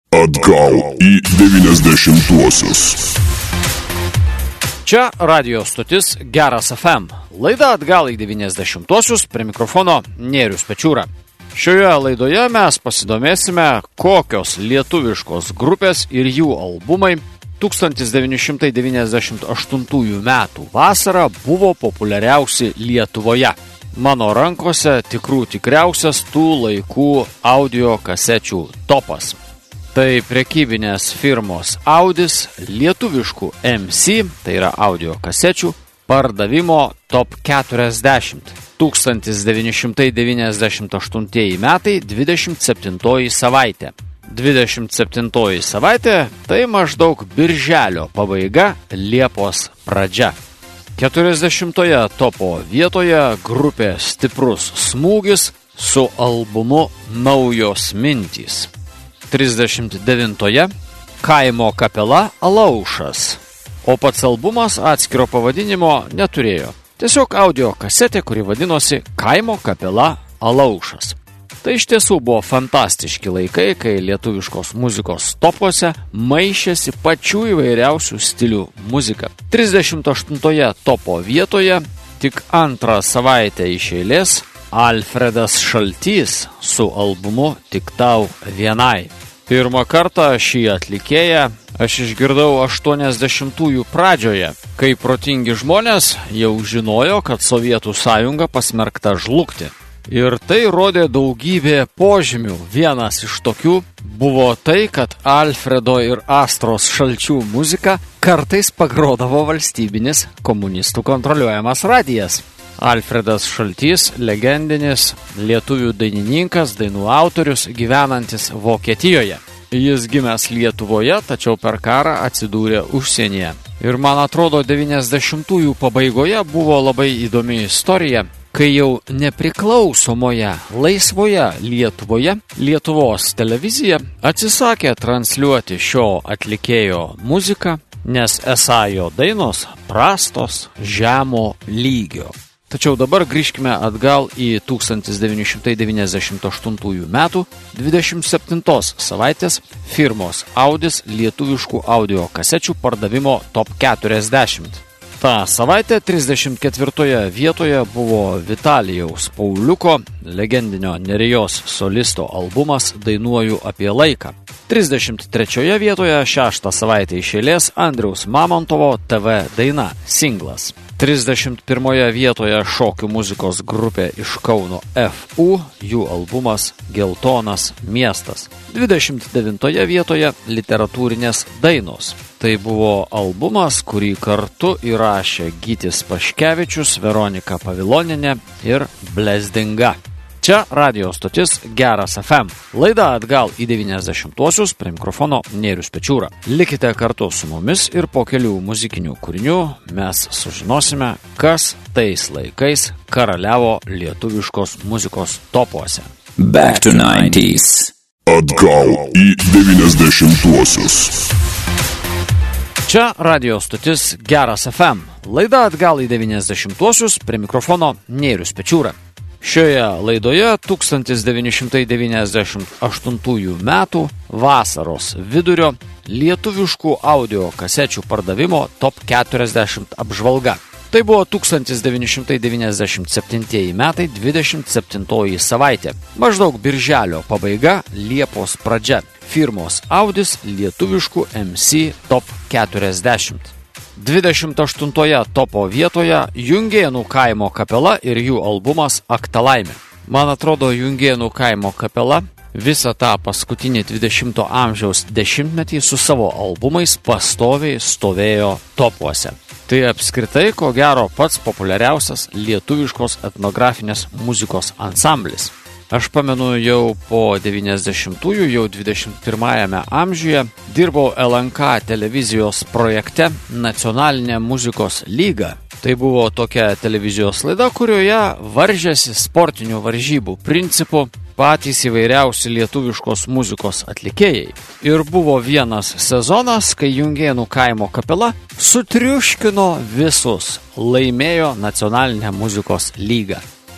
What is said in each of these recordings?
Atgal į 90-uosius. Čia radio stotis Geras FM. Laida Atgal į 90-uosius, prie mikrofono Nėrius Pečiūra. Šioje laidoje mes pasidomėsime, kokios lietuviškos grupės ir jų albumai 1998 metų vasarą buvo populiariausi Lietuvoje. Mano rankose tikriausias tų laikų audio kasečių topas. Tai prekybinės firmos Audis lietuviškų MC, tai yra audio kasečių, pardavimo top 40. 1998 metai 27 savaitė. 27 savaitė tai maždaug birželio pabaiga, Liepos pradžia. 40 topo vietoje grupė Stiprus smūgis su albumu Naujos mintys. 39 Kaimo kapela Alaušas, o pats albumas atskiro pavadinimo neturėjo. Tiesiog audio kasetė, kuri vadinosi Kaimo kapela Alaušas. Tai iš tiesų buvo fantastiški laikai, kai lietuviškos muzikos topuose maišėsi pačių įvairiausių stilių muzika. 38 topo vietoje tik antrą savaitę iš eilės Alfredas Šaltys su albumu Tik tau vienai. Pirmą kartą šį atlikėją aš išgirdau 80-ųjų pradžioje, kai protingi žmonės jau žinojo, kad Sovietų sąjunga pasmerkta žlugti. Ir tai rodė daugybė požymių. Vienas iš tokių buvo tai, kad Alfredo ir Astros Šalčių muzika kartais pagrodavo valstybinis komunistų kontroliuojamas radijas. Alfredas Šaltys, legendinis lietuvių dainininkas, dainų autorius, gyvenantis Vokietijoje. Jis gimęs Lietuvoje, tačiau per karą atsidūrė užsienyje. Ir man atrodo, 90-ųjų pabaigoje buvo labai įdomi istorija, kai jau nepriklausomoje, laisvoje Lietuvoje Lietuvos televizija atsisakė transliuoti šio atlikėjo muziką, nes esą jo dainos prastos, žemo lygio. Tačiau dabar grįžkime atgal į 1998 metų 27 savaitės firmos Audis lietuviškų audio kasečių pardavimo top 40. Ta savaitė 34 vietoje buvo Vitalijaus Pauliuko, legendinio Nerijos solisto albumas Dainuoju apie laiką. 33 vietoje 6 savaitę iš eilės Andriaus Mamontovo TV daina singlas. 31 vietoje šokių muzikos grupė iš Kauno FU, jų albumas Geltonas miestas. 29 vietoje literatūrinės dainos. Tai buvo albumas, kurį kartu įrašė Gytis Paškevičius, Veronika Pavilonienė ir Blezdinga. Čia radio stotis Geras FM. Laida Atgal į 90-uosius, prie mikrofono Nėrius Pečiūra. Likite kartu su mumis ir po kelių muzikinių kūrinių mes sužinosime, kas tais laikais karaliavo lietuviškos muzikos topuose. Back to 90s. Atgal į 90-uosius. Čia radio stotis Geras FM. Laida Atgal į 90-uosius, prie mikrofono Nėrius Pečiūra. Šioje laidoje 1998 metų vasaros vidurio lietuviškų audio kasečių pardavimo top 40 apžvalga. Tai buvo 1997 metai 27 savaitė. Maždaug birželio pabaiga, Liepos pradžia. Firmos Audis lietuviškų MC top 40. 28 topo vietoje Jungėnų kaimo kapela ir jų albumas Aktalaimė. Man atrodo, Jungėnų kaimo kapela visą tą paskutinį 20 amžiaus dešimtmetį su savo albumais pastoviai stovėjo topuose. Tai apskritai, ko gero, pats populiariausias lietuviškos etnografinės muzikos ansamblis. Aš pamenu, jau po 90-ųjų, jau 21 amžiuje dirbau LNK televizijos projekte Nacionalinė muzikos lyga. Tai buvo tokia televizijos laida, kurioje varžėsi sportinių varžybų principų patys įvairiausi lietuviškos muzikos atlikėjai. Ir buvo vienas sezonas, kai Jungėnų kaimo kapela sutriuškino visus, laimėjo Nacionalinę muzikos lygą.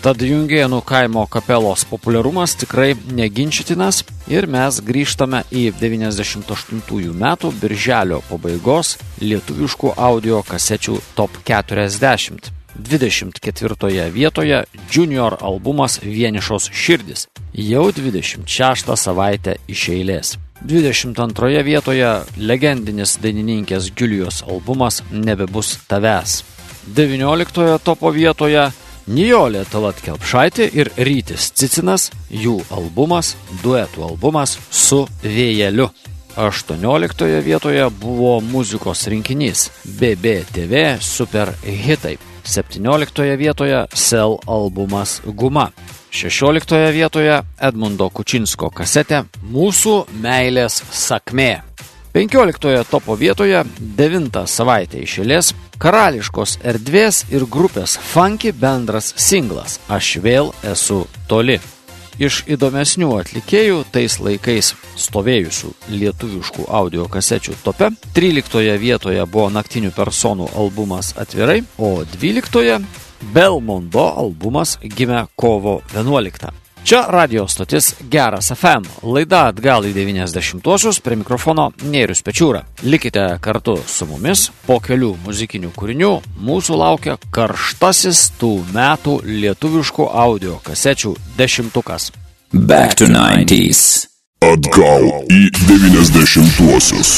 Tad Jungėnų kaimo kapelos populiarumas tikrai neginčytinas ir mes grįžtame į 98 metų birželio pabaigos lietuviškų audio kasečių top 40. 24 vietoje Junior albumas Vienišos širdis, jau 26 savaitę iš eilės. 22 vietoje legendinis dainininkės Giulijos albumas Nebebus tavęs. 19 topo vietoje Nijolė Tallat Kelpšaitė ir Rytis Cicinas, jų albumas, duetų albumas Su vėjeliu. 18 vietoje buvo muzikos rinkinys BBTV Super hitai. 17 vietoje Sel albumas Guma. 16 vietoje Edmundo Kučinsko kasetė Mūsų meilės sakmė. 15 topo vietoje 9 savaitę iš eilės Karališkos erdvės ir grupės Funky bendras singlas Aš vėl esu toli. Iš įdomesnių atlikėjų tais laikais stovėjusių lietuviškų audio kasečių tope 13 vietoje buvo Naktinių personų albumas Atvirai, o 12 Belmondo albumas gimė kovo 11. Čia radio stotis Geras FM, laida atgal į 90-uosius, prie mikrofono Nėrius Pečiūra. Likite kartu su mumis, po kelių muzikinių kūrinių mūsų laukia karštasis tų metų lietuviškų audio kasečių dešimtukas. Back to 90s. Atgal į 90-uosius.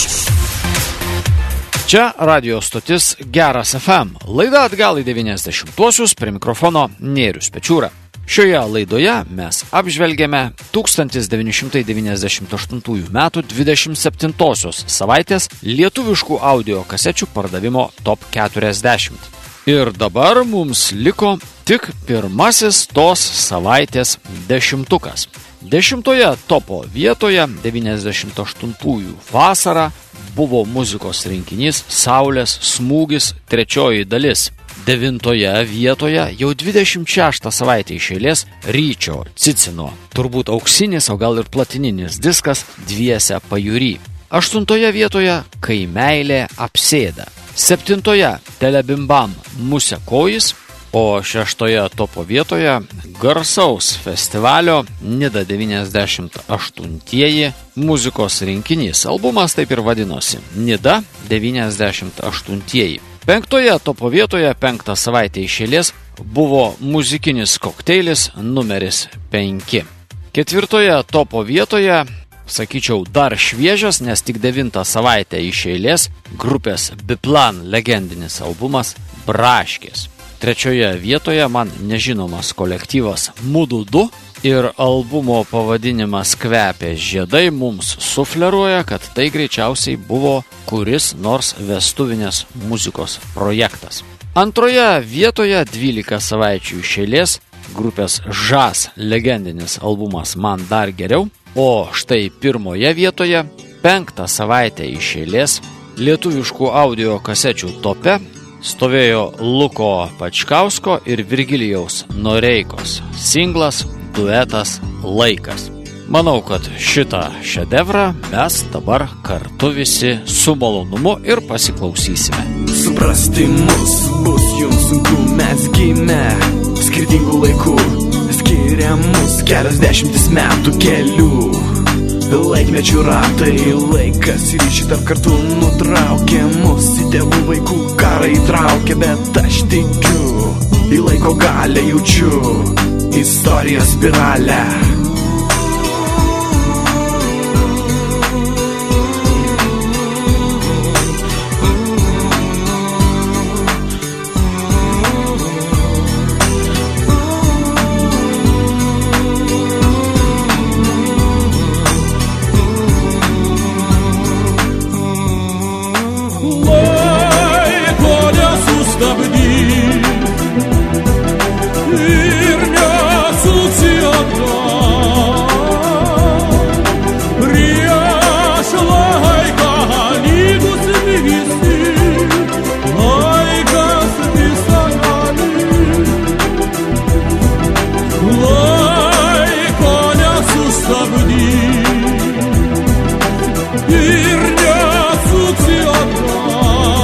Čia radio stotis Geras FM, laida atgal į 90-uosius, prie mikrofono Nėrius Pečiūra. Šioje laidoje mes apžvelgėme 1998 metų 27 savaitės lietuviškų audio kasečių pardavimo top 40. Ir dabar mums liko tik pirmasis tos savaitės dešimtukas. 10 topo vietoje 98 vasarą buvo muzikos rinkinys Saulės smūgis 3 dalis. 9 vietoje jau 26 savaitę iš eilės Ryčio Cicino, turbūt auksinis, o gal ir platininis diskas Dviese pajūry. 8 vietoje Kai meilė apsėda. 7 Telebimbam Musė kojis, o 6 topo vietoje garsaus festivalio Nida 98 muzikos rinkinys. Albumas taip ir vadinosi Nida 98. 5 topo vietoje 5 savaitę iš eilės buvo muzikinis kokteilis numeris 5. 4 topo vietoje, sakyčiau, dar šviežias, nes tik 9 savaitę iš eilės grupės Biplan legendinis albumas Braškės. 3 vietoje man nežinomas kolektyvas Mudu 2 ir albumo pavadinimas Kvepia žiedai mums sufleruoja, kad tai greičiausiai buvo kuris nors vestuvinės muzikos projektas. 2 vietoje 12 savaičių iš eilės grupės Žas legendinis albumas Man dar geriau, o štai 1 vietoje 5 savaitę iš eilės lietuviškų audio kasečių tope stovėjo Luko Pačkausko ir Virgilijaus Noreikos singlas duetas Laikas. Manau, kad šitą šedevrą mes dabar kartu visi su malonumu ir pasiklausysime. Suprasti mus bus jums sunku, mes gimę skirtingų laikų, skiria mus keliasdešimtis metų kelių. Laikmečių ratai, laikas ryšį tarp kartų nutraukė mus, į tėvų vaikų karą įtraukė, bet aš tikiu, į laiko galę jaučiu istorijos spiralę.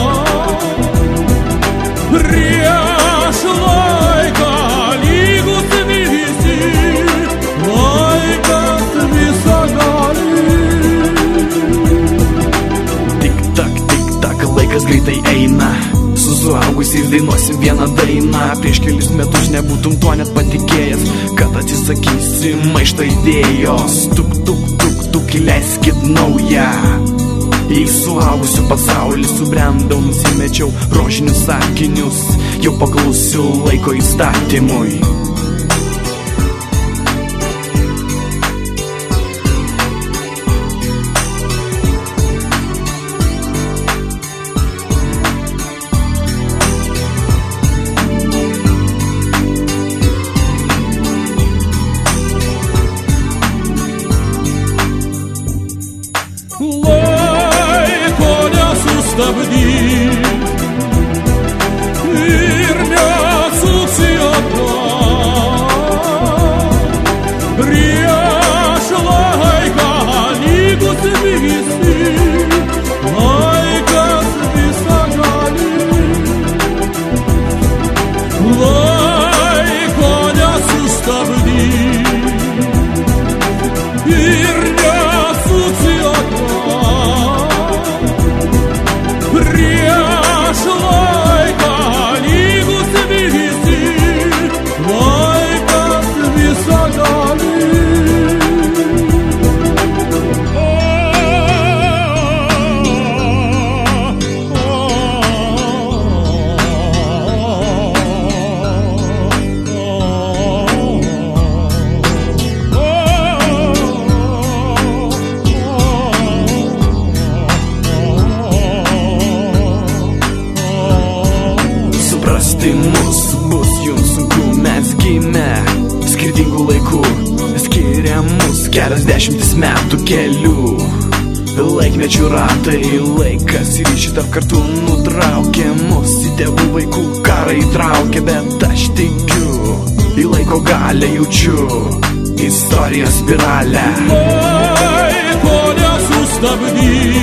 Prieš laiką lygus laikas greitai eina. Su suaugusiais dainuosim vieną dainą. Prieš kelis metus nebūtum to net patikėjęs, kad atsisakysi maišto idėjos. Tuk, tuk, tuk, tuk, įleiskit naują. Į suaugusių pasaulį subrendau, nusimečiau rožinius sakinius, jau paklausiu laiko įstatymui. Ir nesuksi atgal prieš laiką lygus visi, laikas visagali. Laiko nesustabdyk ir nesuksi atgal prieš laiką lygus visi, laikas visagali. Suprasti mus bus jums sunku, mes gimę skirtingų laikų, skiria mus kelias dešimtis metų kelių. Laikmečių ratai, laikas ir šitą kartų nutraukė mus, į tėvų vaikų karą įtraukė, bet aš tikiu, į laiko galę jaučiu istorijos spiralę. Laiko nesustabdyk